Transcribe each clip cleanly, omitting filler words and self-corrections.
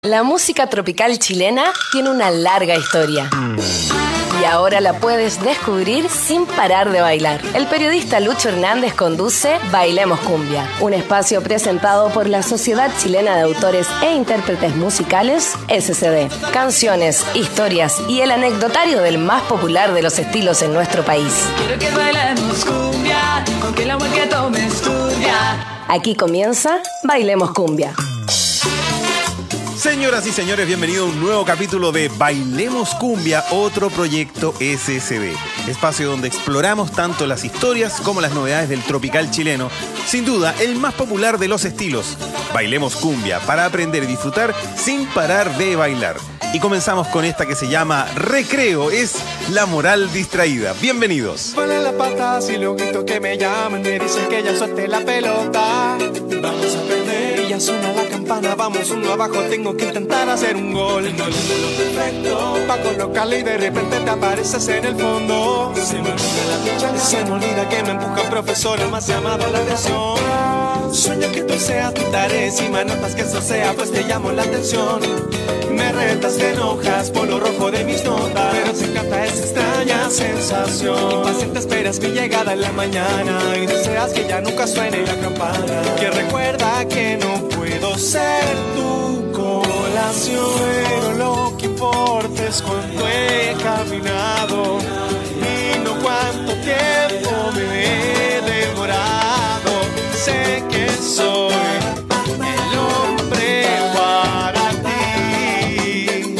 La música tropical chilena tiene una larga historia. Y ahora la puedes descubrir sin parar de bailar. El periodista Lucho Hernández conduce Bailemos Cumbia, un espacio presentado por la Sociedad Chilena de Autores e Intérpretes Musicales, SCD. Canciones, historias y el anecdotario del más popular de los estilos en nuestro país. Quiero que bailemos cumbia, aunque el agua que tomes turbia. Aquí comienza Bailemos Cumbia. Señoras y señores, bienvenido a un nuevo capítulo de Bailemos Cumbia, otro proyecto SCD. Espacio donde exploramos tanto las historias como las novedades del tropical chileno. Sin duda, el más popular de los estilos. Bailemos Cumbia, para aprender y disfrutar sin parar de bailar. Y comenzamos con esta que se llama Recreo, es La Moral Distraída. Bienvenidos. Ponle la pata y luego grito que me llaman, me dicen que ya suelte la pelota. Vamos a perder y ya suena la campana, vamos uno abajo, tengo que intentar hacer un gol. Tengo el ángulo perfecto pa' colocarle y de repente te apareces en el fondo. Se me olvida la pincha, se me olvida que me empuja el profesor, el más llamado la atención. Sueño que tú seas tu tarea, encima notas que eso sea, pues te llamo la atención. Me retas, te enojas por lo rojo de mis notas, pero se encanta esa extraña sensación. Impaciente esperas mi llegada en la mañana y deseas que ya nunca suene la campana. Que recuerda que no puedo ser tu colación, pero lo que importa es cuánto he caminado y no cuánto tiempo me he demorado. Sé que soy el hombre para ti.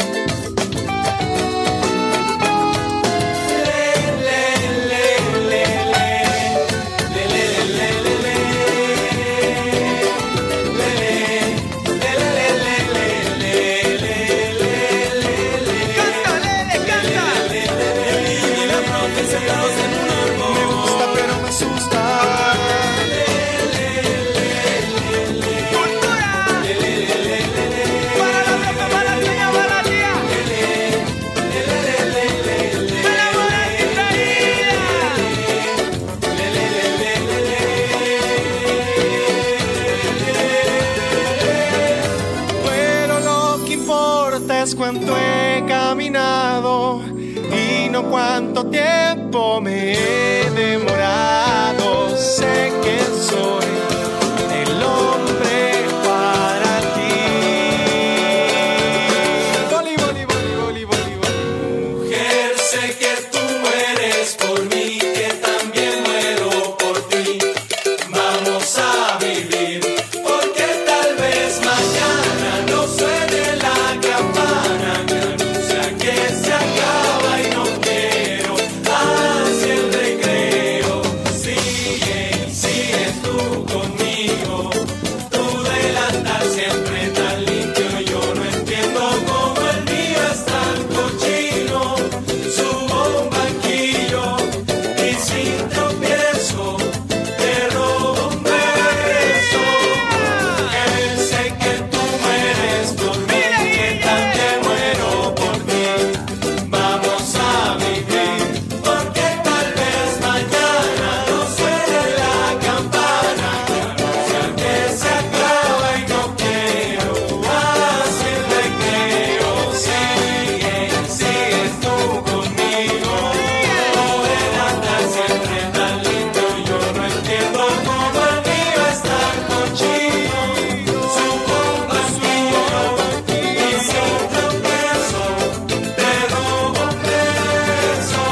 Canta, Lele, canta. Y la profe sentados en un árbol. Me gusta pero me asusta. Cuánto he caminado y no cuánto tiempo me he demorado. Sé que soy el hombre para ti. Boli, boli, boli, boli, boli, boli. Mujer, sé que tú mueres por mí, que también muero por ti. Vamos a vivir, porque tal vez mañana no suene la campana que anuncia que se acaba y no quiero hacia el recreo. Sigue, sigue tú conmigo, tu delantal siempre tan limpio. Yo no entiendo cómo el mío es tan cochino. Subo un banquillo y sin tropiezo te robo un beso. Mujer, sé que tú mueres por mí, que también muero por ti. Vamos a vivir, porque tal vez mañana no suene la campana que anuncia que se acaba y no quiero hacer recreo. Sigue, sigues tú conmigo, tu delantal siempre tan lindo. Yo no entiendo cómo el mío es tan cochino. Subo un banquillo y sin tropiezo te robo un beso.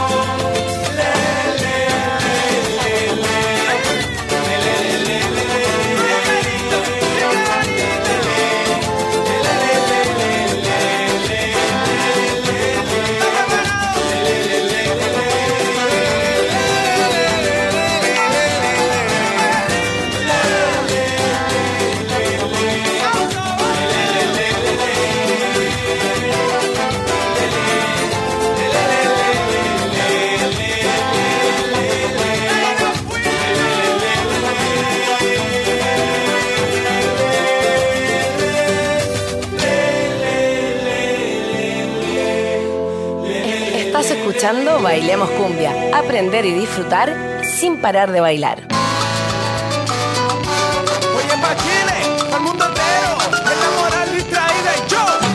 Estás escuchando Bailemos Cumbia, aprender y disfrutar sin parar de bailar. Oye, pa' Chile, al mundo entero, es la moral distraída y yo.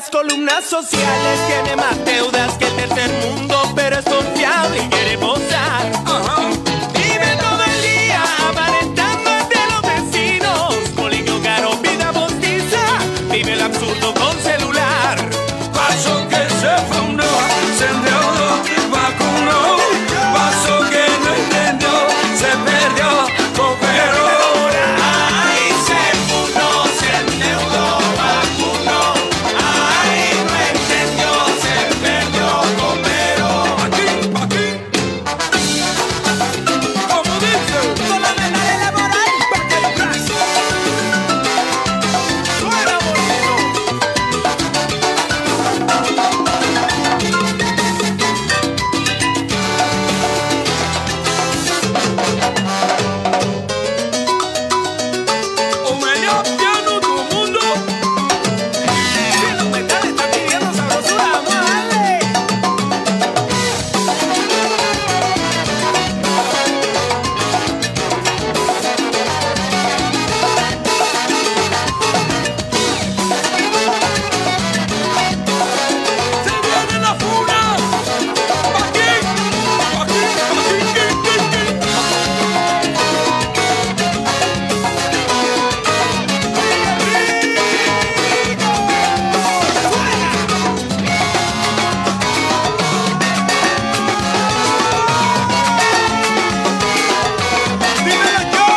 las columnas sociales, tiene más deudas que el tercer mundo, pero es confiable y quiere posar. Vive todo el día aparentando entre los vecinos, colegio caro, vida postiza, vive el absurdo con celular. Paso que se fundó, se endeudó, vacunó. Paso que no entendió, se perdió, cooperó. Ay, se fundó, se endeudó, vacunó. Ay, no entendió, se perdió, cooperó. Aquí, como dice, Con la vena de la moral, pa' que lo traes. Suena bonito. un medio piano tu mundo. Si los metales están pidiendo sabrosura, vamos a darle. Se viene la funa. Aquí. Dímelo yo.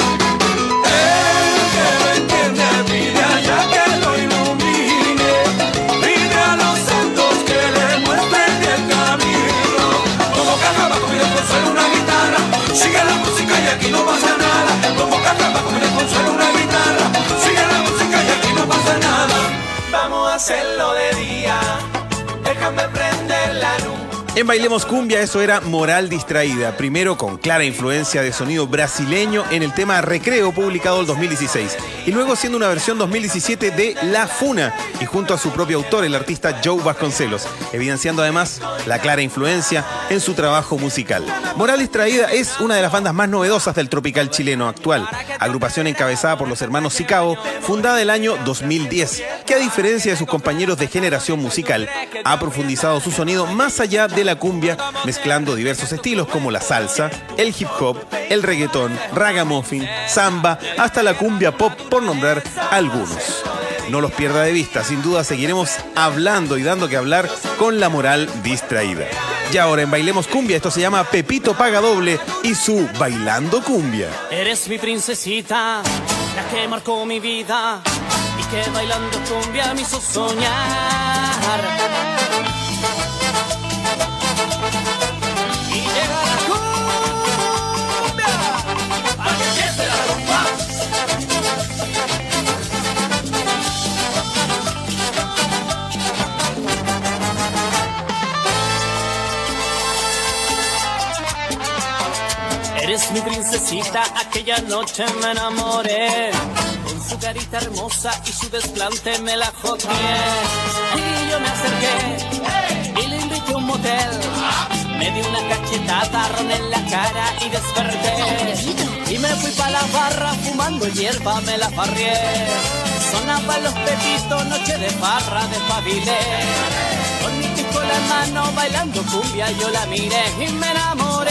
El que lo entiende pide allá que lo ilumine, pide a los santos que le muestren el camino. Como caja bajo mi consuelo una guitarra, sigue la música y aquí no pasa nada. Como caja bajo mi consuelo una guitarra, sigue la música y aquí no pasa nada. Vamos a hacerlo de día. Déjame prender la luz. En Bailemos Cumbia eso era Moral Distraída, primero con clara influencia de sonido brasileño en el tema Recreo, publicado en 2016, y luego siendo una versión 2017 de La Funa, y junto a su propio autor, el artista Joe Vasconcelos, evidenciando además la clara influencia en su trabajo musical. Moral Distraída es una de las bandas más novedosas del tropical chileno actual, agrupación encabezada por los hermanos Sicabo, fundada el año 2010, que a diferencia de sus compañeros de generación musical, ha profundizado su sonido más allá de la cumbia, mezclando diversos estilos como la salsa, el hip hop, el reggaetón, ragamuffin, samba, hasta la cumbia pop, por nombrar algunos. No los pierda de vista, sin duda seguiremos hablando y dando que hablar con La Moral Distraída. Y ahora en Bailemos Cumbia, esto se llama Pepito Paga Doble y su Bailando Cumbia. Eres mi princesita, la que marcó mi vida y que bailando cumbia me hizo soñar. Y llega la cumbia, para que empiece la rumba. Eres mi princesita, aquella noche me enamoré. Con su carita hermosa y su desplante me la joteé. Y yo me acerqué y le invité a un motel. Me di una cachetada, ron en la cara y desperté. Y me fui pa' la barra fumando hierba, me la farrié. Sonaban los pepitos, noche de farra, despabilé. Con mi pico en la mano, bailando cumbia, yo la miré y me enamoré.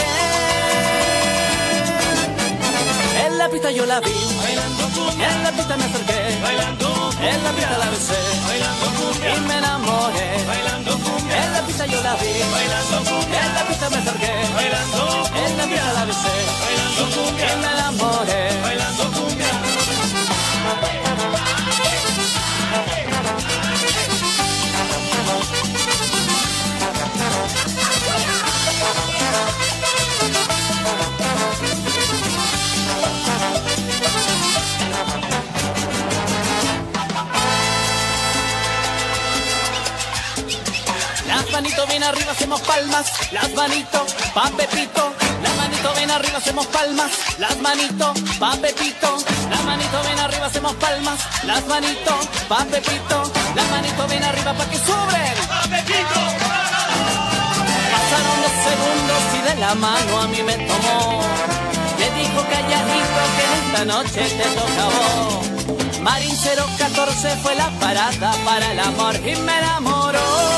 En la pista yo la vi, bailando cumbia. En la pista me acerqué, bailando cumbia. En la pista la besé, bailando cumbia. Y me enamoré, bailando cumbia. En la pista yo la vi, bailando cumbia. En la pista me acerqué, bailando cumbia. En la pista la besé, bailando cumbia. Y me enamoré, bailando cumbia. Las manitos bien arriba, hacemos palmas. Las manitos pa' Pepito. Las manitos bien arriba, hacemos palmas. Las manitos pa' Pepito. Las manitos bien arriba, hacemos palmas. Las manitos pa' Pepito. Las manitos bien arriba pa' que sobren. ¡Pa' Pepito! Pasaron los segundos y de la mano a mí me tomó. Le dijo calladito que en esta noche te toca a vos. Marín 014 fue la parada para el amor y me enamoró.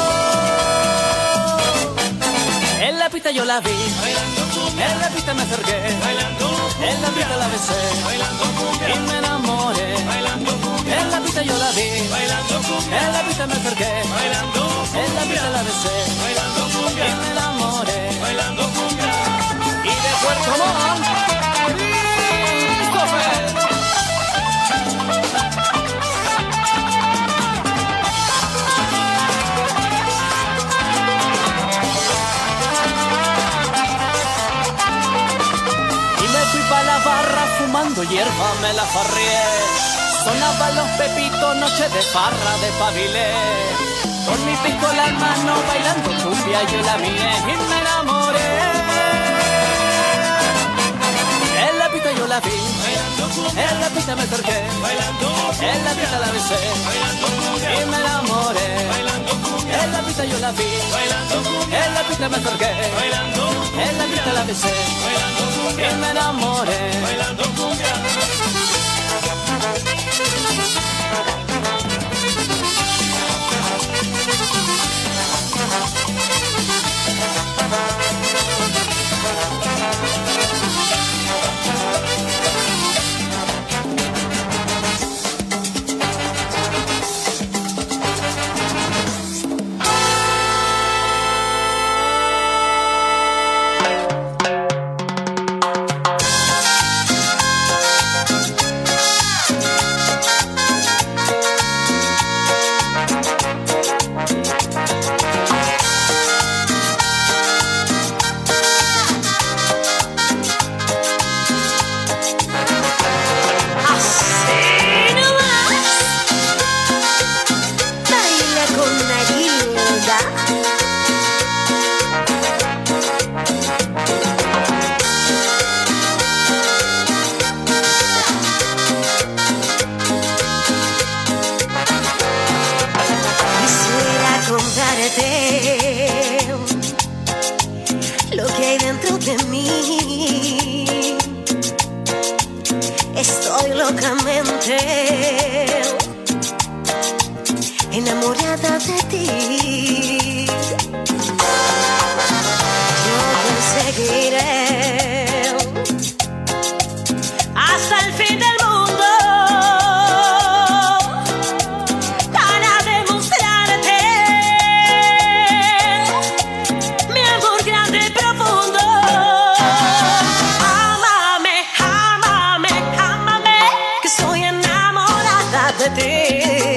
En la pista yo la vi, en la pista me acerqué, en la pista la besé y me enamoré. En la pista yo la vi, en la pista me acerqué, en la pista la besé y me enamoré. Y de Puerto Montt, pa' la barra fumando hierba me la farrié. Sonaban los pepitos, noche de farra de pabilé. Con mi piscola en mano bailando cumbia yo la miré y me enamoré. En la pista yo la vi, en la pista me acerqué, en la pista la besé y me enamoré. En la pista yo la vi, en la pista me acerqué, en la pista la besé y me enamoré. Lo que hay dentro de mí, estoy locamente enamorada de ti. Yo conseguiré hasta el fin del mundo para demostrarte mi amor grande y profundo. Ámame, ámame, ámame, que estoy enamorada de ti.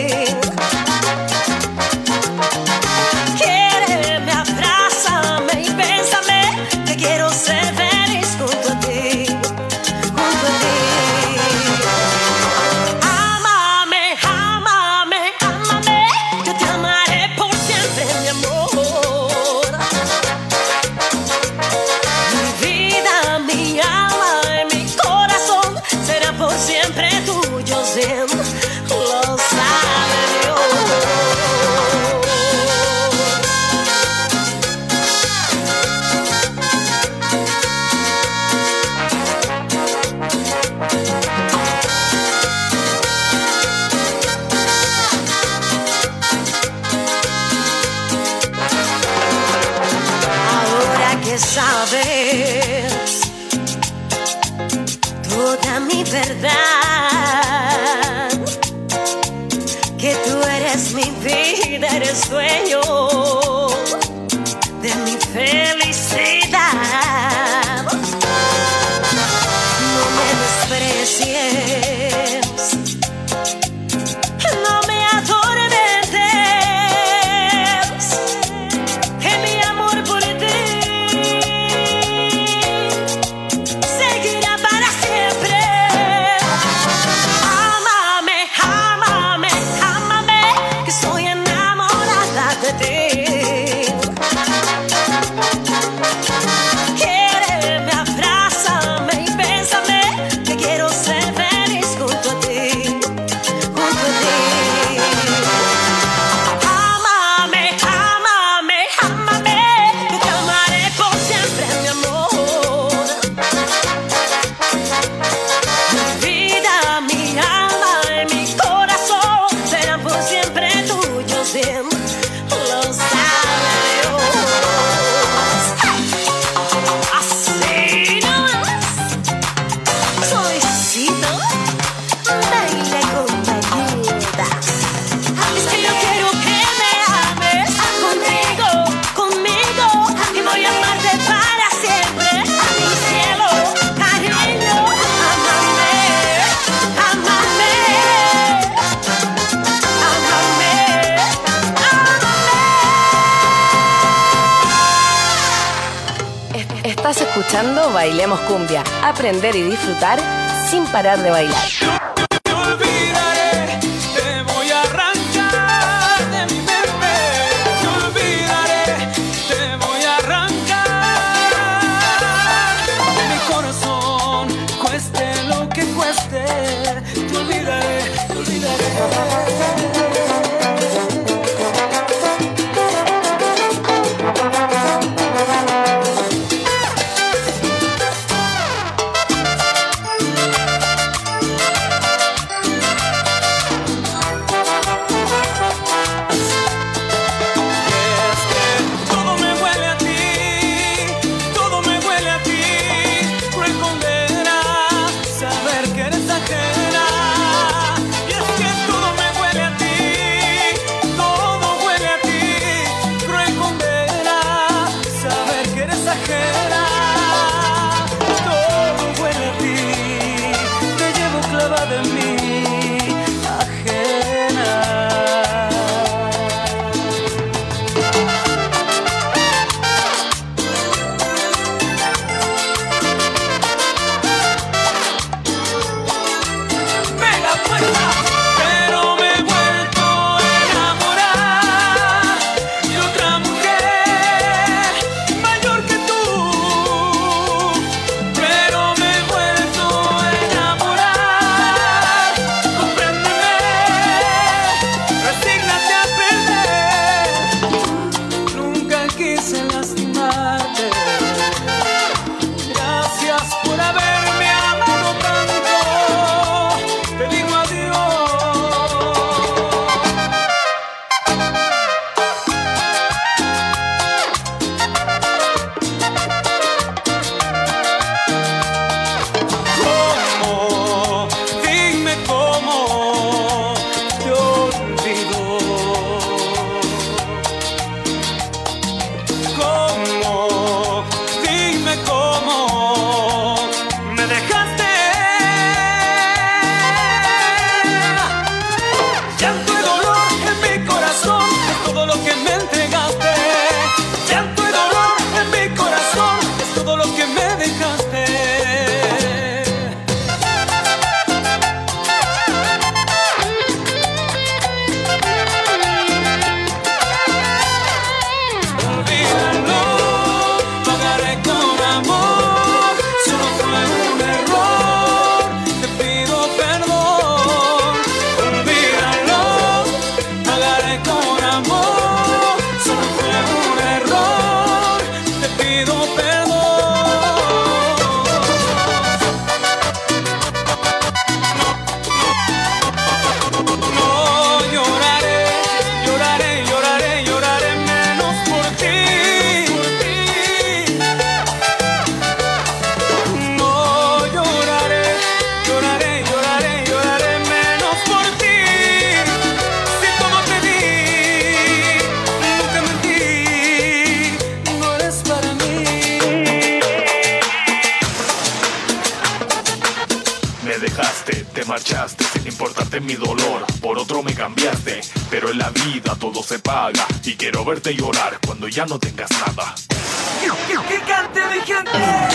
Sabes toda mi verdad, que tú eres mi vida, eres dueño de mi felicidad. No me desprecies, no me atormentes, que mi amor por ti Estás escuchando Bailemos Cumbia. Aprender y disfrutar sin parar de bailar. Te olvidaré, te voy a arrancar de mi mente. Te olvidaré, te voy a arrancar de mi corazón. Cueste lo que cueste, te olvidaré, te olvidaré. marchaste sin importarte mi dolor, por otro me cambiaste, pero en la vida todo se paga y quiero verte llorar cuando ya no tengas nada. Que cante mi gente.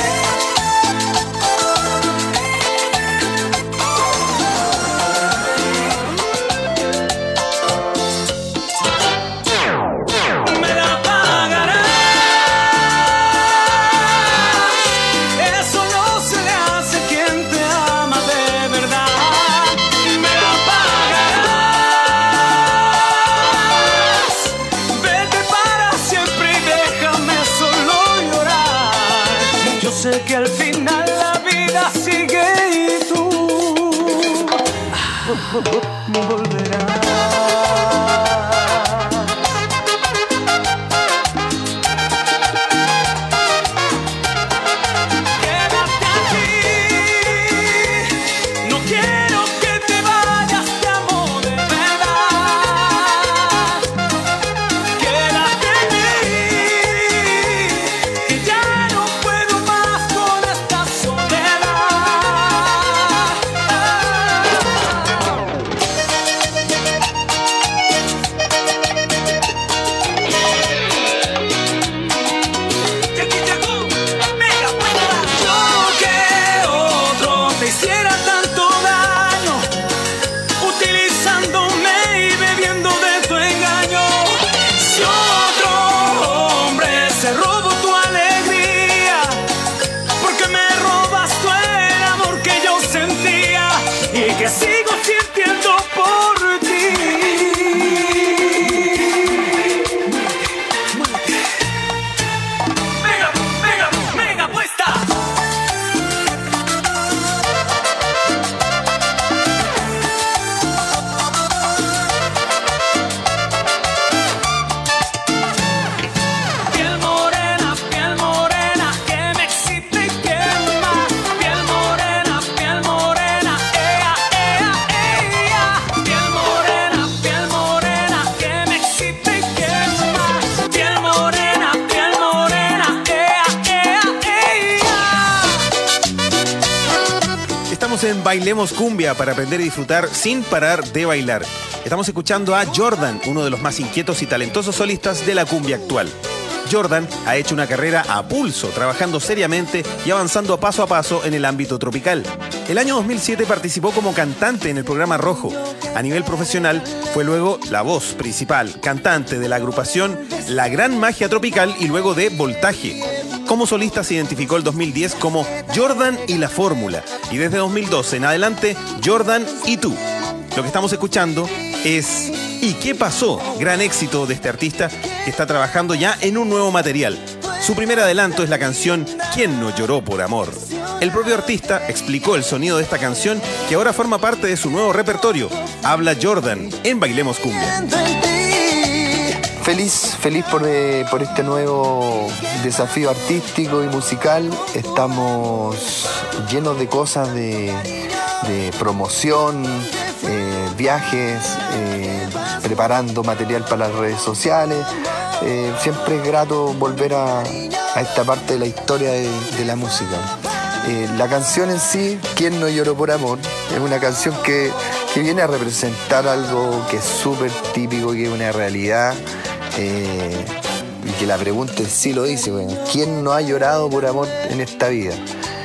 Sé que al final la vida sigue y tú volverás. Quédate aquí, no quiero que te vayas, te amo de verdad. Quédate aquí, que ya no puedo más con esta soledad. Seguimos en Bailemos Cumbia para aprender y disfrutar sin parar de bailar. Estamos escuchando a Jordan, uno de los más inquietos y talentosos solistas de la cumbia actual. Jordan ha hecho una carrera a pulso, trabajando seriamente y avanzando paso a paso en el ámbito tropical. El año 2007 participó como cantante en el programa Rojo. A nivel profesional, fue luego la voz principal, cantante de la agrupación La Gran Magia Tropical y luego de Voltaje. Como solista se identificó el 2010 como Jordan y la Fórmula, y desde 2012 en adelante, Jordan y tú. Lo que estamos escuchando es ¿Y qué pasó? Gran éxito de este artista que está trabajando ya en un nuevo material. Su primer adelanto es la canción ¿Quién no lloró por amor? El propio artista explicó el sonido de esta canción que ahora forma parte de su nuevo repertorio. Habla Jordan en Bailemos Cumbia. Feliz por este nuevo desafío artístico y musical. Estamos llenos de cosas de promoción, viajes, preparando material para las redes sociales. Siempre es grato volver a esta parte de la historia de la música. La canción en sí, ¿Quién no lloró por amor?, es una canción que viene a representar algo que es súper típico, que es una realidad. Y que la pregunta en sí lo dice, bueno, ¿quién no ha llorado por amor en esta vida?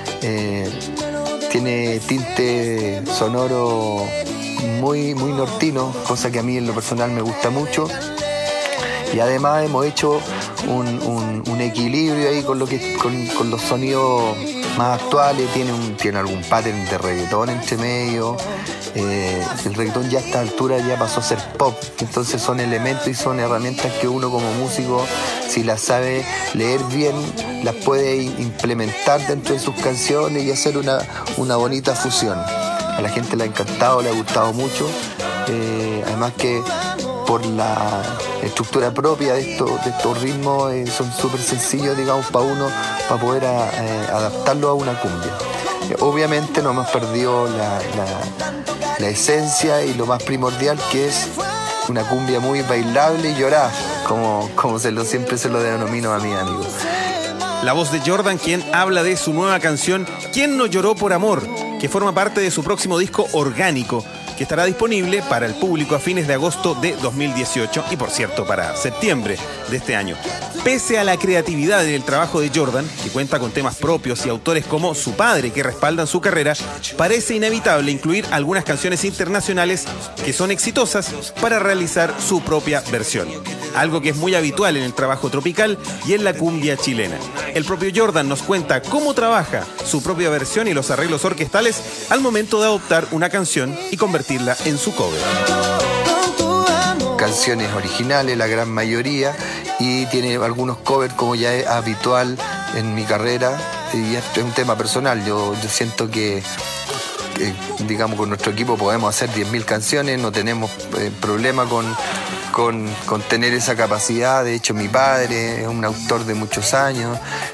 Tiene tinte sonoro muy nortino, cosa que a mí en lo personal me gusta mucho. Y además hemos hecho un equilibrio ahí con los sonidos más actuales. Tiene algún pattern de reggaetón entre medio. El reggaetón ya a esta altura ya pasó a ser pop, entonces son elementos y son herramientas que uno como músico, si las sabe leer bien, las puede implementar dentro de sus canciones y hacer una bonita fusión. A la gente le ha encantado, le ha gustado mucho, además que por la estructura propia de estos ritmos son súper sencillos, digamos, para poder adaptarlo a una cumbia. Obviamente no hemos perdido la esencia y lo más primordial, que es una cumbia muy bailable y llorada, como siempre se lo denomino a mis amigos. La voz de Jordan, quien habla de su nueva canción ¿Quién no lloró por amor?, que forma parte de su próximo disco Orgánico, que estará disponible para el público a fines de agosto de 2018 y, por cierto, para septiembre de este año. Pese a la creatividad en el trabajo de Jordan, que cuenta con temas propios y autores como su padre que respaldan su carrera, parece inevitable incluir algunas canciones internacionales que son exitosas para realizar su propia versión. Algo que es muy habitual en el trabajo tropical y en la cumbia chilena. El propio Jordan nos cuenta cómo trabaja su propia versión y los arreglos orquestales al momento de adoptar una canción y convertirla en su cover. Canciones originales, la gran mayoría, y tiene algunos covers como ya es habitual en mi carrera, y esto es un tema personal. Yo siento que digamos, con nuestro equipo podemos hacer 10.000 canciones, no tenemos problema con tener esa capacidad. De hecho, mi padre es un autor de muchos años.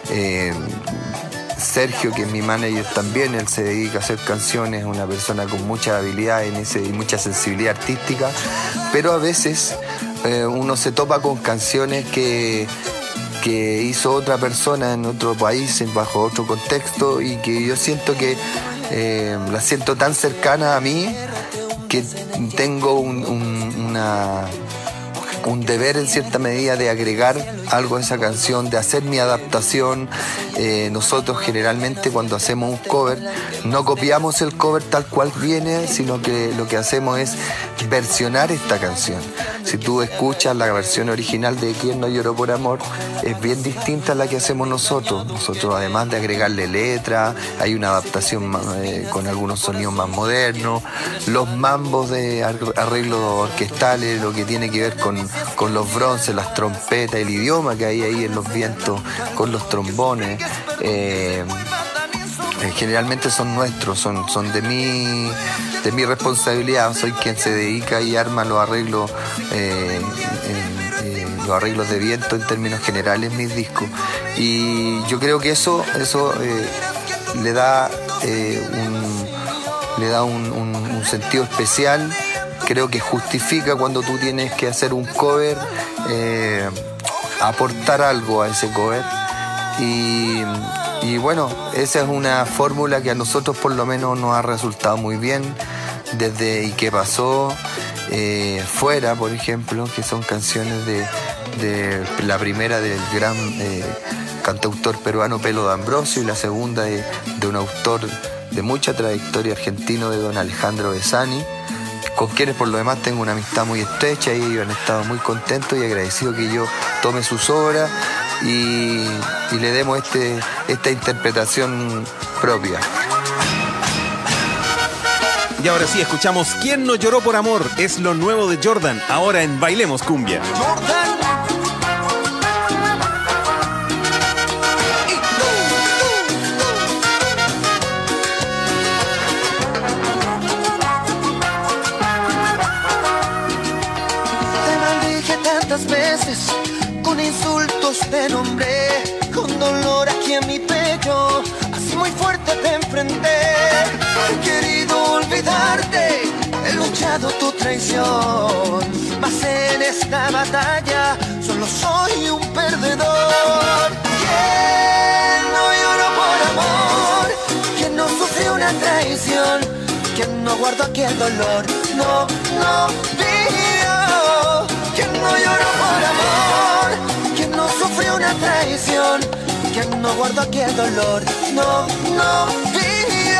Sergio, que es mi manager también, él se dedica a hacer canciones, es una persona con mucha habilidad y mucha sensibilidad artística, pero a veces uno se topa con canciones que hizo otra persona en otro país, bajo otro contexto, y que yo siento que las siento tan cercanas a mí que tengo un deber en cierta medida de agregar algo a esa canción, de hacer mi adaptación. Nosotros generalmente cuando hacemos un cover no copiamos el cover tal cual viene, sino que lo que hacemos es versionar esta canción. Si tú escuchas la versión original de ¿Quién no lloró por amor?, es bien distinta a la que hacemos nosotros. Nosotros, además de agregarle letra, hay una adaptación con algunos sonidos más modernos, los mambos de arreglos orquestales, lo que tiene que ver con los bronces, las trompetas, el idioma que hay ahí en los vientos, con los trombones. Generalmente son nuestros, son de mi responsabilidad. Soy quien se dedica y arma los arreglos de viento en términos generales en mis discos. Y yo creo que eso le da un sentido especial. Creo que justifica cuando tú tienes que hacer un cover, aportar algo a ese cover. Y Y bueno, esa es una fórmula que a nosotros por lo menos nos ha resultado muy bien. Desde ¿Y qué pasó? Fuera, por ejemplo, que son canciones de la primera del gran cantautor peruano Pelo D'Ambrosio y la segunda de un autor de mucha trayectoria argentino, de don Alejandro Besani, con quienes por lo demás tengo una amistad muy estrecha y ellos han estado muy contentos y agradecidos que yo tome sus obras y le demos esta interpretación propia. Y ahora sí, escuchamos ¿Quién no lloró por amor? Es lo nuevo de Jordan, ahora en Bailemos Cumbia. Veces con insultos te nombré, con dolor aquí en mi pecho, así muy fuerte te enfrenté. He querido olvidarte, he luchado tu traición, mas en esta batalla solo soy un perdedor. ¿Quién no lloró por amor? ¿Quién no sufrió una traición? ¿Quién no guardó aquí el dolor? No vivió. ¿Quién no lloró por amor? ¿Quién no sufrió una traición? ¿Quién no guardó aquí el dolor? No vivió.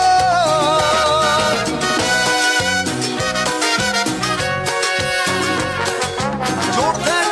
Jordan.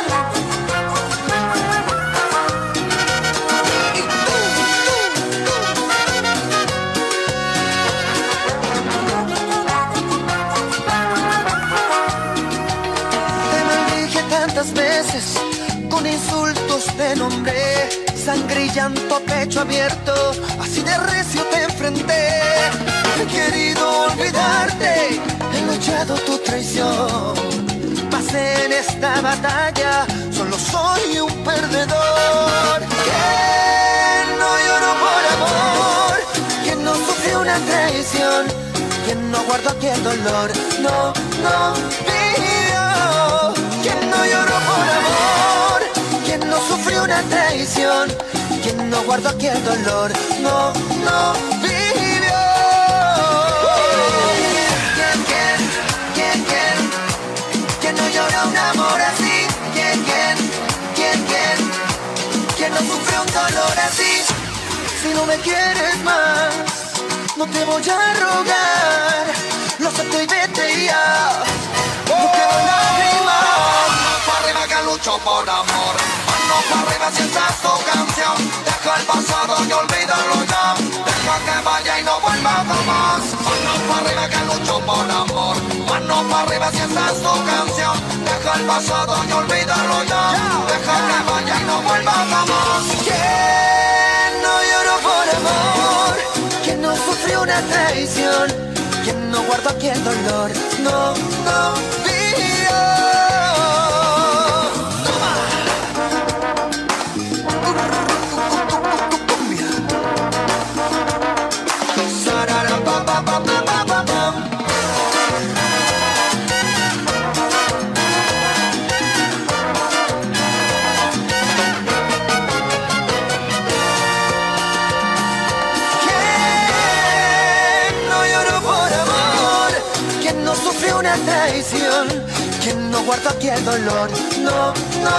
Tantas veces con insultos te nombré, sangre y llanto, pecho abierto, así de recio te enfrenté. He querido olvidarte, he luchado tu traición, mas en esta batalla solo soy un perdedor. ¿Quién no lloró por amor? ¿Quién no sufrió una traición? ¿Quién no guardó aquí el dolor? No vivió. ¿Quién no lloró por amor? ¿Quién no sufrió una traición? ¿Quién no guardó aquí el dolor? No vivió. ¿Quién no lloró un amor así? ¿Quién no sufrió un dolor así? Si no me quieres más, no te voy a rogar, lo acepto y vete ya. No quiero lágrimas. Manos para arriba que lucho por amor. Manos para arriba si esa es tu canción. Deja el pasado y olvídalo ya. Deja que vaya y no vuelva jamás. Manos para arriba que lucho por amor. Manos para arriba si esa es tu canción. Deja el pasado y olvídalo ya. Deja que vaya y no vuelva jamás. ¿Quién no lloró por amor? ¿Quién no sufrió una traición? ¿Quién no guardó aquí el dolor? No vivió. Una traición, quien no guardó aquí el dolor, no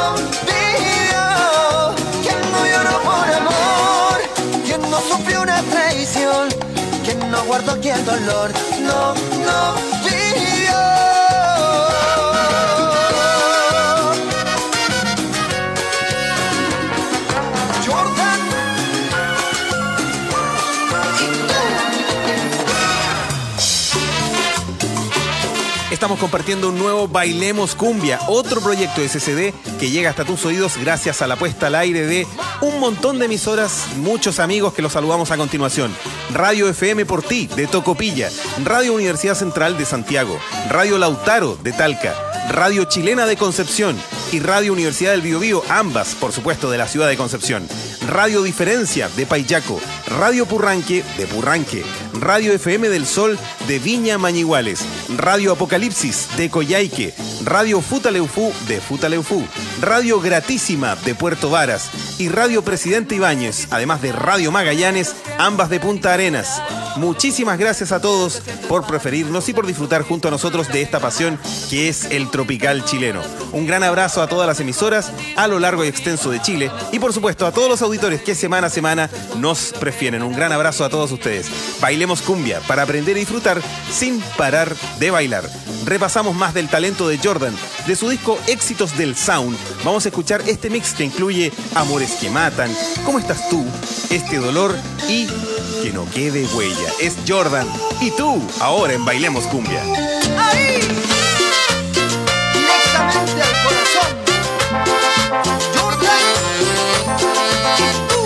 vivió. Quien no lloró por amor, quien no sufrió una traición, quien no guardó aquí el dolor, no vivió. Jordan. Estamos compartiendo un nuevo Bailemos Cumbia, otro proyecto de SCD que llega hasta tus oídos gracias a la puesta al aire de un montón de emisoras, muchos amigos que los saludamos a continuación. Radio FM Por Ti, de Tocopilla, Radio Universidad Central de Santiago, Radio Lautaro, de Talca, Radio Chilena de Concepción, y Radio Universidad del Biobío, ambas, por supuesto, de la ciudad de Concepción. Radio Diferencia de Paillaco, Radio Purranque de Purranque, Radio FM del Sol de Viña Mañiguales, Radio Apocalipsis de Coyhaique, Radio Futaleufú de Futaleufú, Radio Gratísima de Puerto Varas y Radio Presidente Ibáñez, además de Radio Magallanes, ambas de Punta Arenas. Muchísimas gracias a todos por preferirnos y por disfrutar junto a nosotros de esta pasión que es el tropical chileno. Un gran abrazo a todas las emisoras a lo largo y extenso de Chile y por supuesto a todos los auditores que semana a semana nos prefieren. Un gran abrazo a todos ustedes. Bailemos cumbia para aprender y disfrutar sin parar de bailar. Repasamos más del talento de Jordan, de su disco Éxitos del Sound. Vamos a escuchar este mix que incluye Amores que Matan, ¿Cómo estás tú?, Este Dolor y Que no quede huella. Es Jordan y tú, ahora en Bailemos Cumbia. ¡Ahí! Directamente al corazón. Jordan y tú.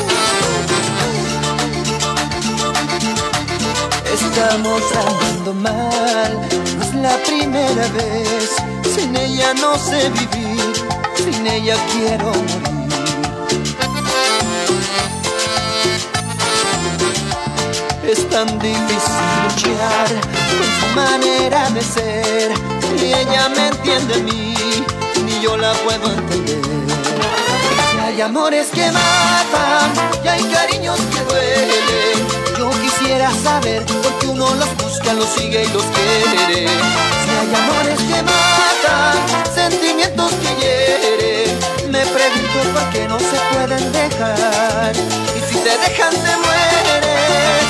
Estamos andando mal, no es la primera vez. Sin ella no sé vivir, sin ella quiero morir. Es tan difícil luchar con su manera de ser. Ni ella me entiende a mí, ni yo la puedo entender. Si hay amores que matan y hay cariños que duelen, yo quisiera saber por qué uno los busca, los sigue y los quiere. Si hay amores que matan, sentimientos que hieren, me pregunto por qué no se pueden dejar. Y si te dejan te mueres.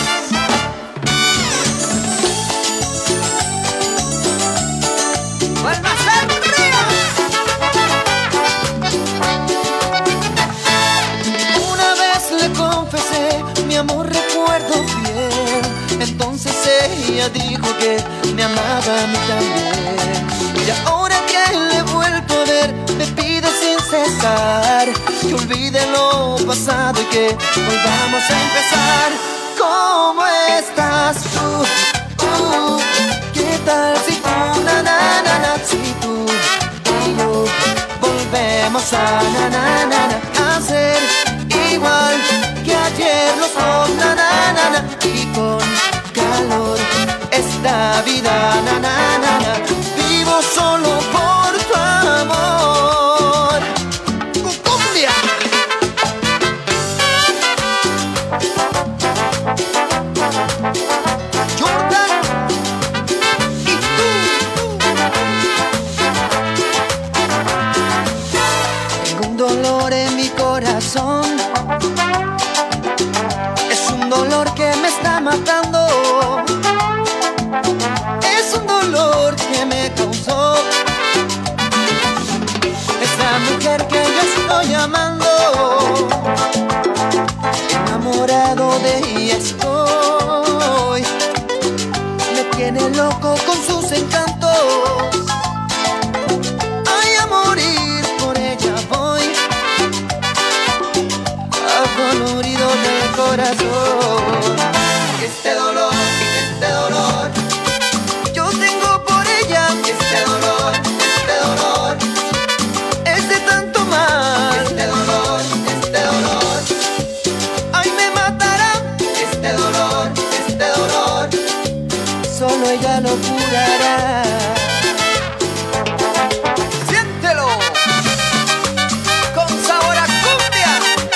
Una vez le confesé mi amor, recuerdo bien. Entonces ella dijo que me amaba a mí también. Y ahora que le he vuelto a ver, me pide sin cesar que olvide lo pasado y que volvamos a empezar. ¿Cómo estás tú? ¿Qué tal si tú, na, na, na, na, si tú y yo volvemos a, na, na, na, na, a ser igual que ayer los dos, na, na, na, na, y con calor esta vida, na, na, na, na, vivo solo por tu amor. ¡Cumbia! Es un dolor que me está matando, es un dolor que me causó esa mujer que yo estoy amando. Enamorado de ella estoy, me tiene loco con sus encantos. Ay, a morir por ella voy, dolorido del corazón. Este dolor, yo tengo por ella. Este dolor, es de tanto mal. Este dolor, ay, me matará. Este dolor, solo ella lo curará. Siéntelo, con sabor a cumbia.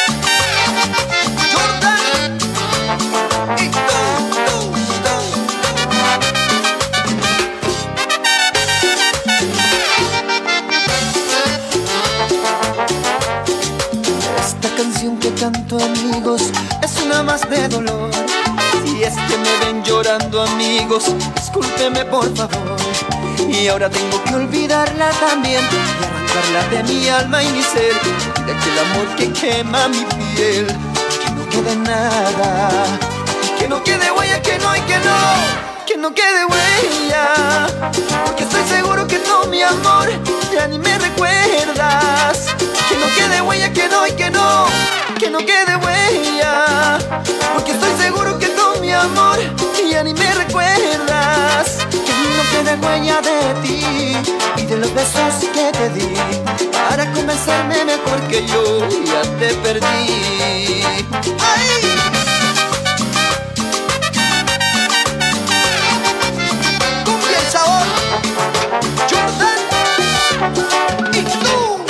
Esta canción que canto, amigos, es una más de dolor. Si es que me ven llorando, amigos, discúlpeme por favor. Y ahora tengo que olvidarla también y arrancarla de mi alma y mi ser, de aquel amor que quema mi piel. Que no quede nada, que no quede huella, que no quede huella, porque estoy seguro que no, mi amor, ya ni me recuerdas. Que no quede huella, que no quede huella, porque estoy seguro que no, mi amor, ya ni me recuerdas. Que no quede huella de ti y de los besos que te di. para convencerme mejor que yo ya te perdí. ¡Ay! Cumbia el sabor, Jordan y tú.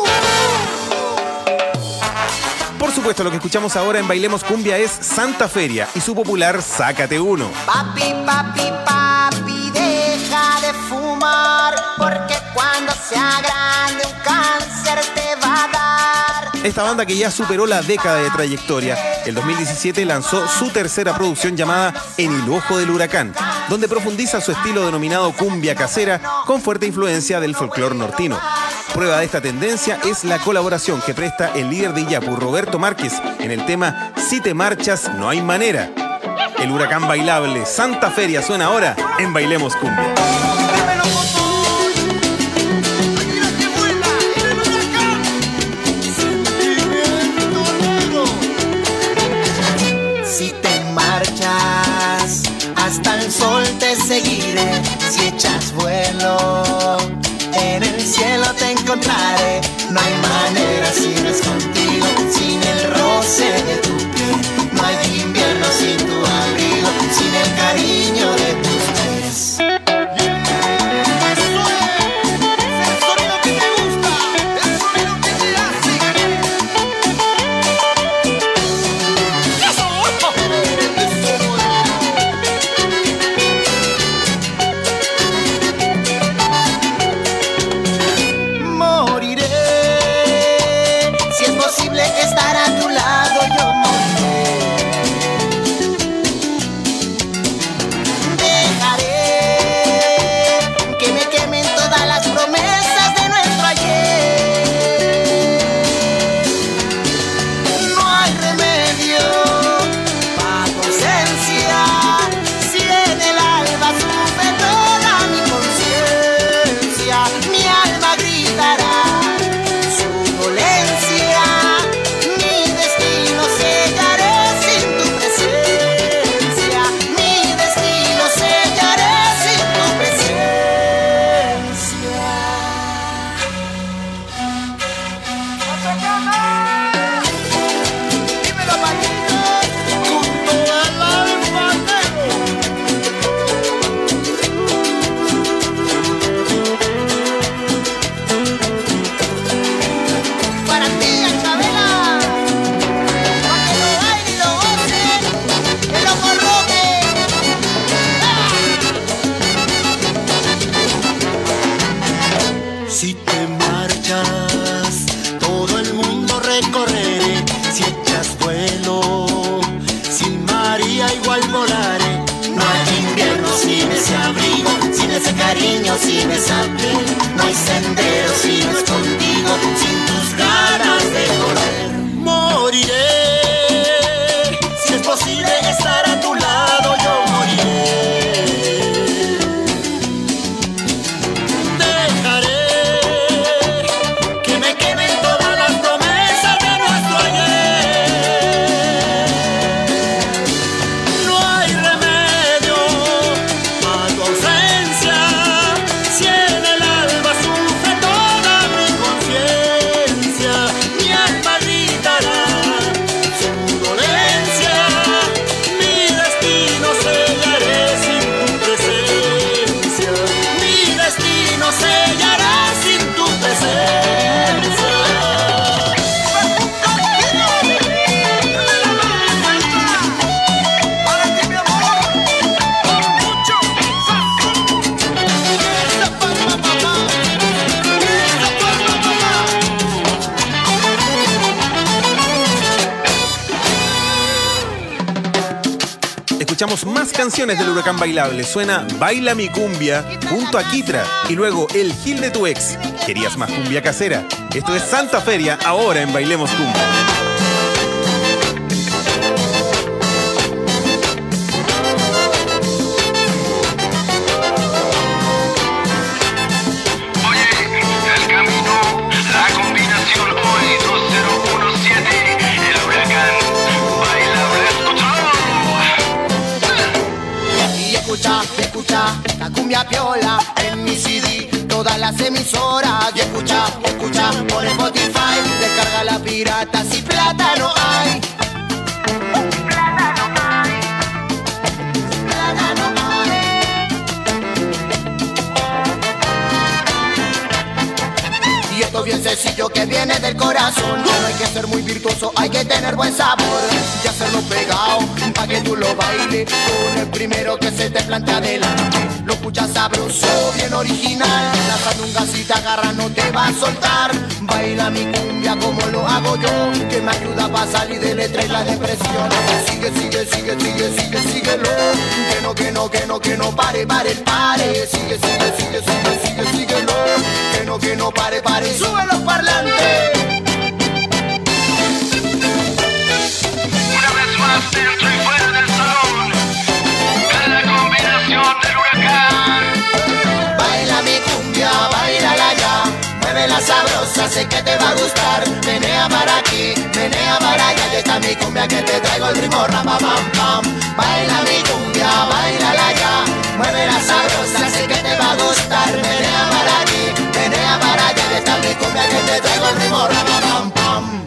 Por supuesto, lo que escuchamos ahora en Bailemos Cumbia es Santa Feria y su popular Sácate Uno. Papi, papi, papi, deja de fumar, porque cuando sea grande un cáncer te va a dar. Esta banda, que ya superó la década de trayectoria, el 2017 lanzó su tercera producción llamada En el Ojo del Huracán, donde profundiza su estilo denominado cumbia casera con fuerte influencia del folclore nortino. Prueba de esta tendencia es la colaboración que presta el líder de Iyapu, Roberto Márquez, en el tema Si te marchas no hay manera. El huracán bailable Santa Feria suena ahora en Bailemos Cumbia. Si te marchas, hasta el sol te seguiré. Si echas vuelo, en el cielo te encontraré. No hay manera si no es contigo, sin el roce de tu piel. No hay invierno sin tu abrigo, sin el cariño de tus pies. Estar a tu lado, yo moriré. Dejaré que me quemen todas las promesas de nuestro ayer. No hay remedio para tu ausencia, si en el alba sufre toda mi conciencia. Mi alma gritará su dolencia. Si te marchas, todo el mundo recorreré. Si echas vuelo, sin María igual volaré. No hay invierno sin ese abrigo, sin ese cariño, sin esa piel. No hay sendero si no es contigo, sin tus ganas de correr. Moriré, si es posible estar a tu lado, yo moriré. Escuchamos más canciones del huracán bailable. Suena Baila mi cumbia junto a Kitra y luego El Gil de tu ex. ¿Querías más cumbia casera? Esto es Santa Feria, ahora en Bailemos Cumbia. Escucha la cumbia piola en mi CD, todas las emisoras. Y escucha por Spotify. Descarga la pirata si plata no hay. Y esto es bien sencillo que viene del corazón. No hay que ser muy virtuoso, hay que tener buen sabor y hacerlo pegado pa' que tú lo bailes con el primero que se te planta adelante. Lo escuchas sabroso, bien original. La sandunga si te agarra no te va a soltar. Baila mi cumbia como lo hago yo, que me ayuda pa' salir del estrés y la depresión. Sigue, sigue, sigue, sigue, sigue, síguelo. Que no pare, pare, pare. Sigue, sigue, sigue, sigue, sigue, síguelo. Que no pare, pare. Sube los parlantes. Una vez más dentro y fuera del salón, es la combinación del huracán. Baila mi cumbia, bailala ya. Muévela sabrosa, sé que te va a gustar. Menea para aquí, menea para allá. Ya está mi cumbia que te traigo el ritmo rapa pam pam. Baila mi cumbia, bailala ya. Muévela sabrosa, sé que te va a gustar. Menea para aquí, menea para allá. Ya está mi cumbia que te traigo el ritmo rapa pam pam.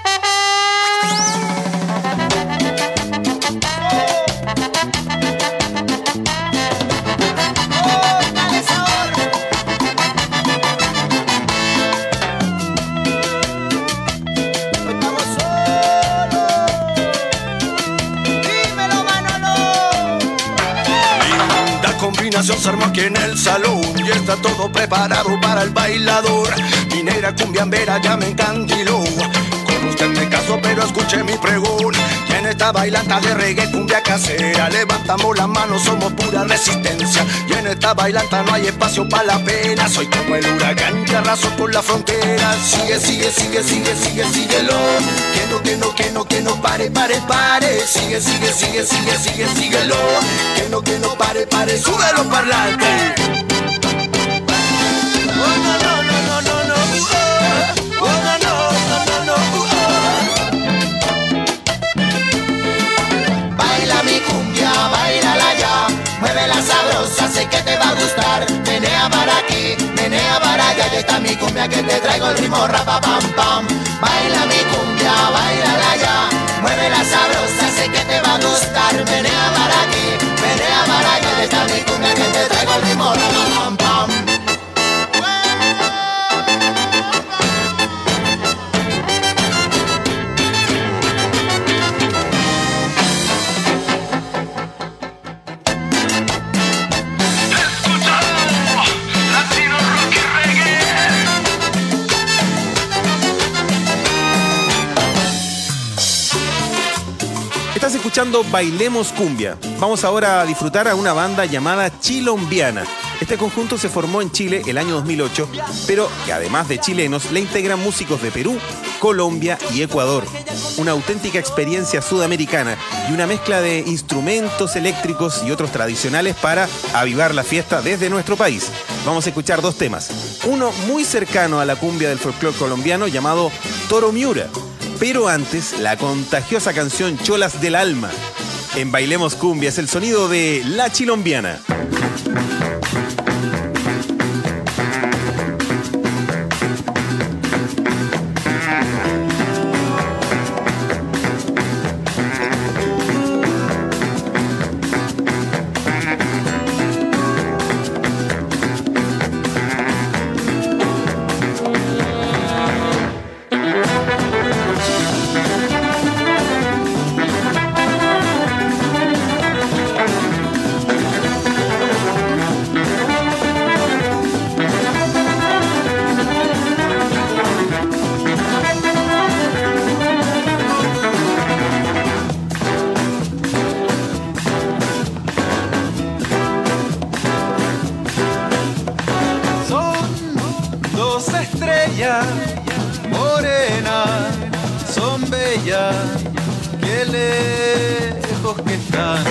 Combinación se armó aquí en el salón y está todo preparado para el bailador. Mi negra cumbiambera ya me encandiló. Con usted me caso pero escuche mi pregón. Y en esta bailanta de reggae cumbia casera levantamos las manos, somos pura resistencia. Y en esta bailanta no hay espacio para la pena. Soy como el huracán que arrasó por la frontera. Sigue, sigue, sigue, sigue, sigue, síguelo. Que no pare, pare, pare. Sigue, sigue, sigue, sigue, sigue, síguelo. Que no pare, pare. Sube los parlantes. Oh, no, no, no, no, no, no. Oh, no, no, no, no, no. Baila mi cumbia, bailala ya. Muévela sabrosa, sé que te va a gustar. Menea para aquí, menea para allá. Ya está mi cumbia que te traigo el ritmo rapa pam pam. Baila mi cumbia, bailala ya. Muévela sabrosa, sé que te va a gustar. Menea para aquí, menea para allá. Ya está mi cumbia que te traigo el ritmo rapa pam pam. Estás escuchando Bailemos Cumbia. Vamos ahora a disfrutar a una banda llamada Chilombiana. Este conjunto se formó en Chile el año 2008, pero que además de chilenos, le integran músicos de Perú, Colombia y Ecuador. Una auténtica experiencia sudamericana y una mezcla de instrumentos eléctricos y otros tradicionales para avivar la fiesta desde nuestro país. Vamos a escuchar dos temas. Uno muy cercano a la cumbia del folclore colombiano llamado Toro Miura. Pero antes, la contagiosa canción Cholas del Alma. En Bailemos Cumbia es el sonido de La Chilombiana. Morenas, son bellas, qué lejos que están.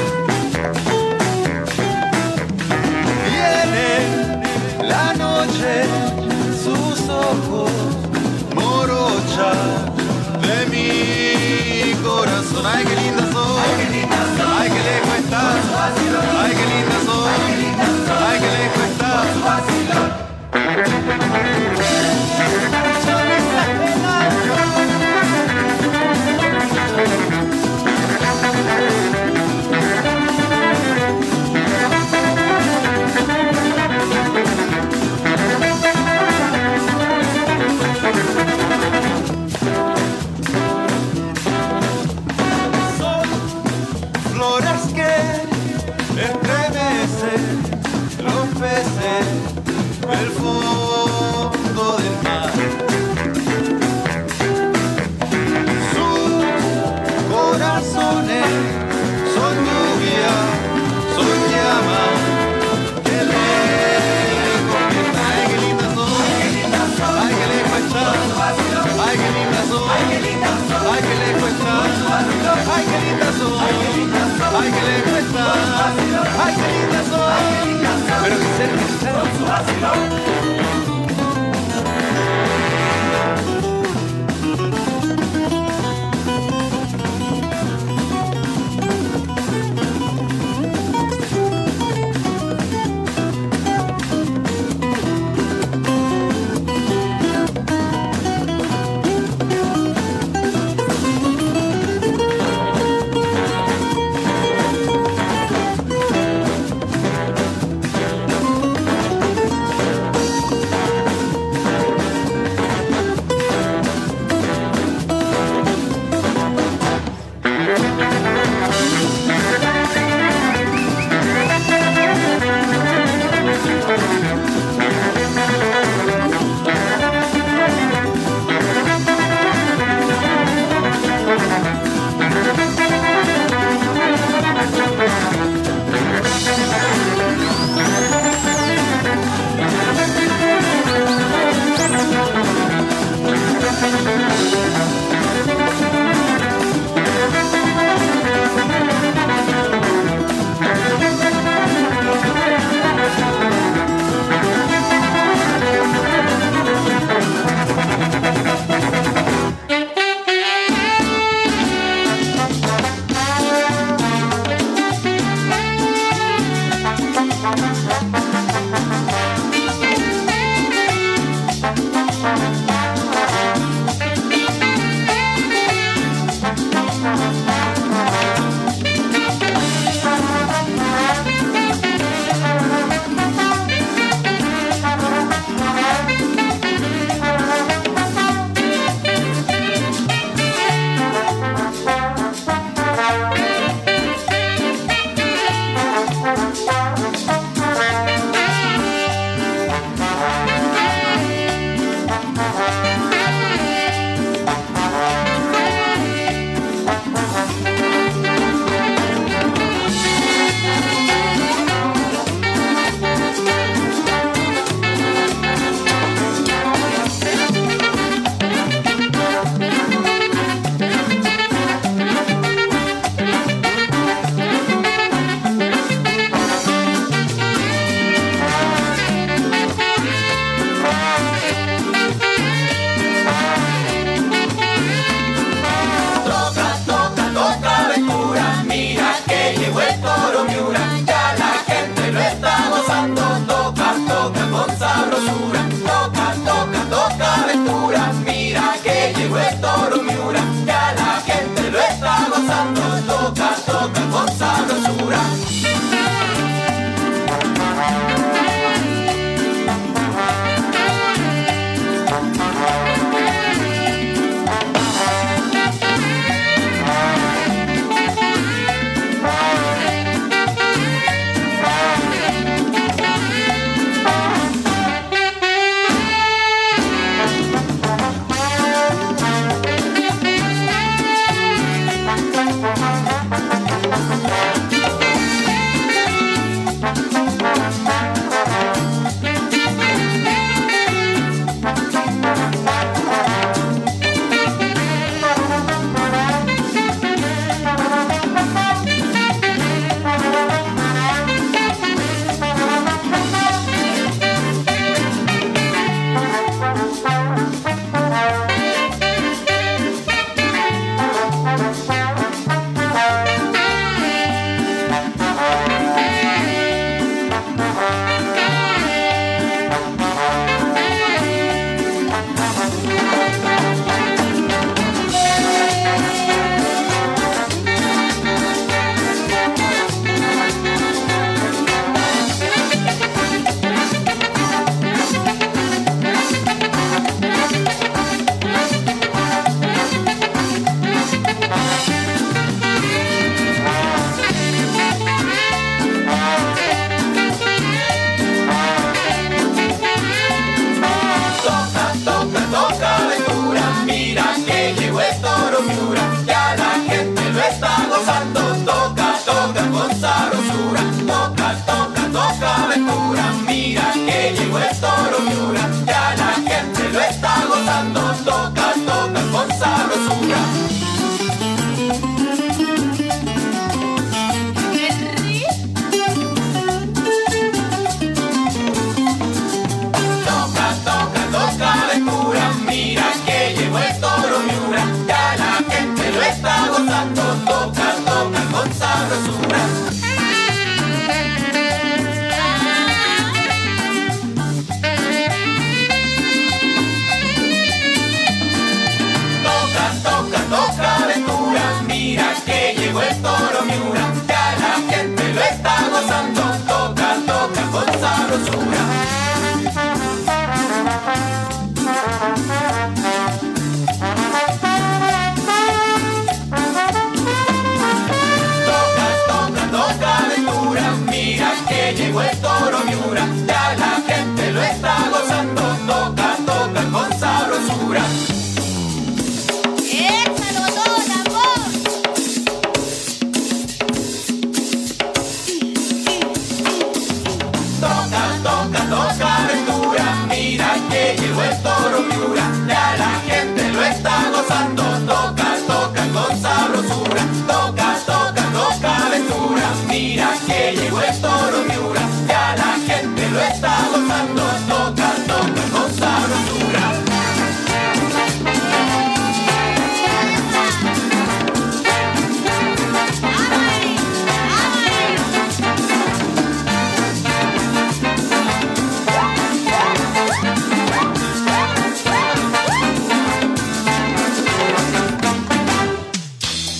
Viene la noche, sus ojos, morocha de mi corazón. Ay, qué lindas son, ay, qué lejos están, ay, qué lindas son, ay, qué lejos están. del fondo del mar. Sus corazones son lluvia, son llama, que lejos que está. Ay, qué lindas son, ay, qué lejos está, ay, qué lindas son, ay, qué lejos está, ay, qué lindas son, ay, qué lejos está, ay, qué lindas son, pero que cerca está.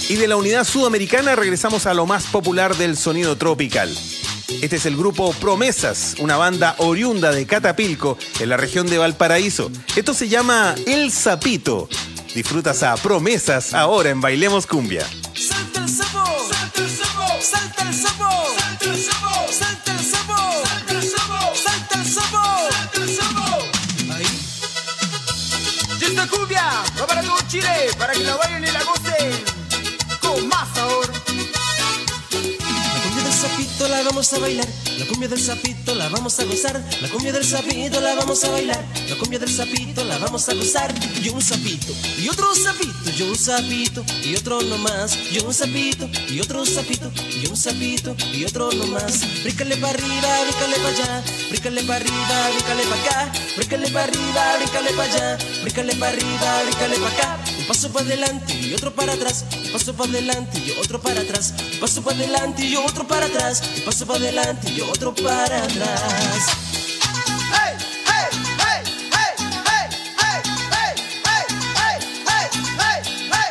Y de la unidad sudamericana regresamos a lo más popular del sonido tropical. Este es el grupo Promesas, una banda oriunda de Catapilco, en la región de Valparaíso. Esto se llama El Sapito. Disfrutas a Promesas ahora en Bailemos Cumbia. Salta el sapo, salta el sapo, salta el sapo, salta el sapo, salta el sapo, salta el sapo, salta el sapo, salta el sapo. Ahí. Y esta cumbia va para todo Chile, para que la bailen y la gocen con más sabor. La cumbia del sapito la vamos a bailar, la cumbia del sapito la vamos a gozar, la cumbia del sapito la vamos a bailar, la cumbia del sapito la vamos a gozar. Y un sapito, y otro sapito, y un sapito, y otro no más, y un sapito, y otro sapito, y un sapito, y otro no más. Brícale para arriba, brícale para allá, brícale para arriba, brícale para acá, brícale para arriba, brícale para allá, brícale para arriba, brícale para acá. Un paso para adelante y otro para atrás, un paso para adelante y otro para atrás, un paso para adelante y otro para atrás, un paso para adelante y otro para atrás. Hey, hey, hey, hey, hey, hey, hey, hey, hey, hey, hey,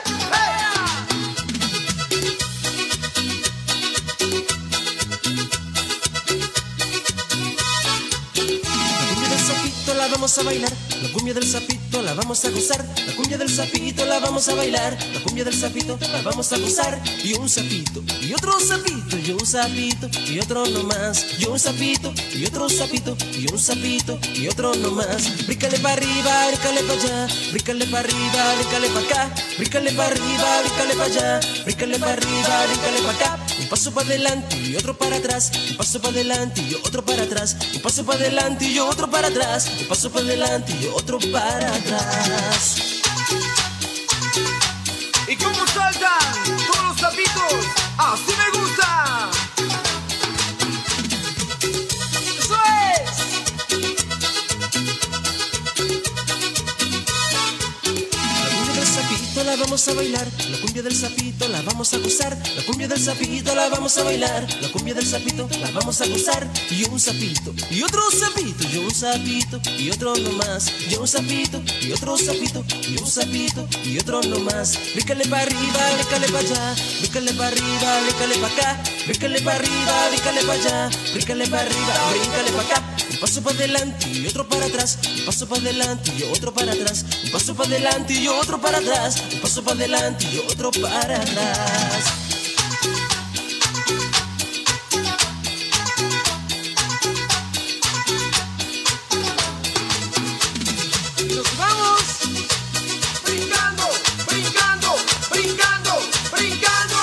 La cumbia del sapito la vamos a bailar, la cumbia del sapito la vamos a gozar, la cumbia del sapito la vamos a bailar, la cumbia del sapito la vamos a gozar. Y un sapito, y otro sapito, y un sapito, y otro no más, y un sapito, y otro sapito, y un sapito, y otro no más. Brícale para arriba, brícale para allá, brícale para arriba, brícale para acá, brícale para arriba, brícale para allá, brícale para arriba, brícale para acá. Un paso para adelante y otro para atrás, un paso para adelante y otro para atrás, un paso para adelante y otro para atrás, un paso para adelante y otro para atrás. ¿Y cómo saltan todos los sapitos? ¡Así me gusta! ¡Eso es! La cumbia del sapito la vamos a bailar, la cumbia del sapito la vamos a gozar, la cumbia del sapito la vamos a bailar, la cumbia del sapito la vamos a gozar. Y un sapito, y otro sapito, y un sapito, y otro no más, y un sapito, y otro sapito, y un sapito, y otro no más. Brícale para arriba, brícale para allá, brícale para arriba, brícale para acá, brícale para arriba, brícale para allá, brícale para arriba, brícale para acá. Un paso para adelante y otro para atrás, un paso para adelante y otro para atrás, un paso para adelante y otro para atrás, un paso para adelante y otro para atrás. ¡Nos vamos! ¡Brincando, brincando, brincando, brincando!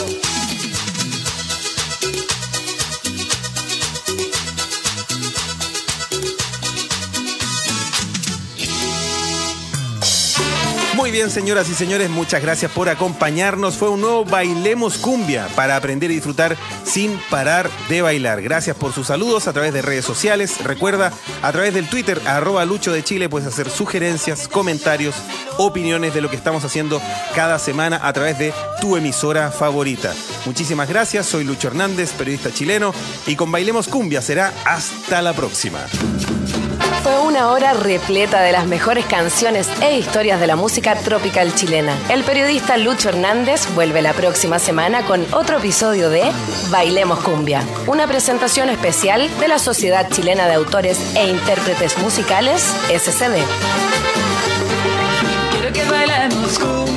Muy bien, señoras y señores, muchas gracias por acompañarnos. Fue un nuevo Bailemos Cumbia para aprender y disfrutar sin parar de bailar. Gracias por sus saludos a través de redes sociales. Recuerda, a través del Twitter, @Lucho de Chile, puedes hacer sugerencias, comentarios, opiniones de lo que estamos haciendo cada semana a través de tu emisora favorita. Muchísimas gracias, soy Lucho Hernández, periodista chileno, y con Bailemos Cumbia será hasta la próxima. Fue una hora repleta de las mejores canciones e historias de la música tropical chilena. El periodista Lucho Hernández vuelve la próxima semana con otro episodio de Bailemos Cumbia, una presentación especial de la Sociedad Chilena de Autores e Intérpretes Musicales, SCD. Quiero que bailemos cumbia.